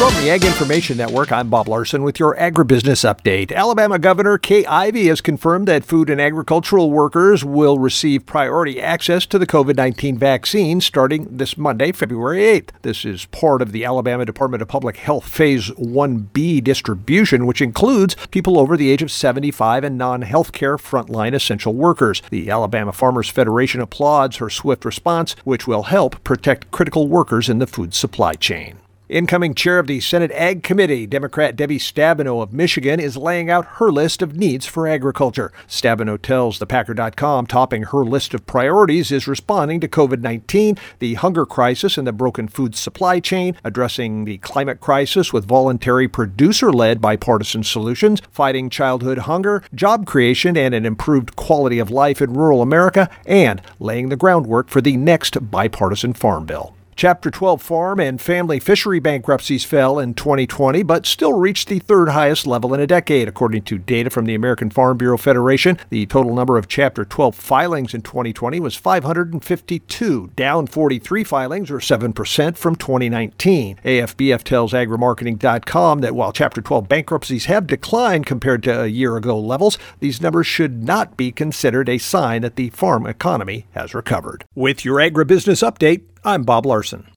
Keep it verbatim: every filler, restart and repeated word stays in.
From the Ag Information Network, I'm Bob Larson with your agribusiness update. Alabama Governor Kay Ivey has confirmed that food and agricultural workers will receive priority access to the covid nineteen vaccine starting this Monday, February eighth. This is part of the Alabama Department of Public Health Phase one B distribution, which includes people over the age of seventy-five and non-healthcare frontline essential workers. The Alabama Farmers Federation applauds her swift response, which will help protect critical workers in the food supply chain. Incoming chair of the Senate Ag Committee, Democrat Debbie Stabenow of Michigan, is laying out her list of needs for agriculture. Stabenow tells the Packer dot com topping her list of priorities is responding to covid nineteen, the hunger crisis and the broken food supply chain, addressing the climate crisis with voluntary producer-led bipartisan solutions, fighting childhood hunger, job creation, and an improved quality of life in rural America, and laying the groundwork for the next bipartisan farm bill. Chapter twelve farm and family fishery bankruptcies fell in twenty twenty, but still reached the third highest level in a decade, according to data from the American Farm Bureau Federation. The total number of Chapter twelve filings in twenty twenty was five hundred fifty-two, down forty-three filings, or seven percent from twenty nineteen. A F B F tells agri marketing dot com that while Chapter twelve bankruptcies have declined compared to a year ago levels, these numbers should not be considered a sign that the farm economy has recovered. With your agribusiness update, I'm Bob Larson.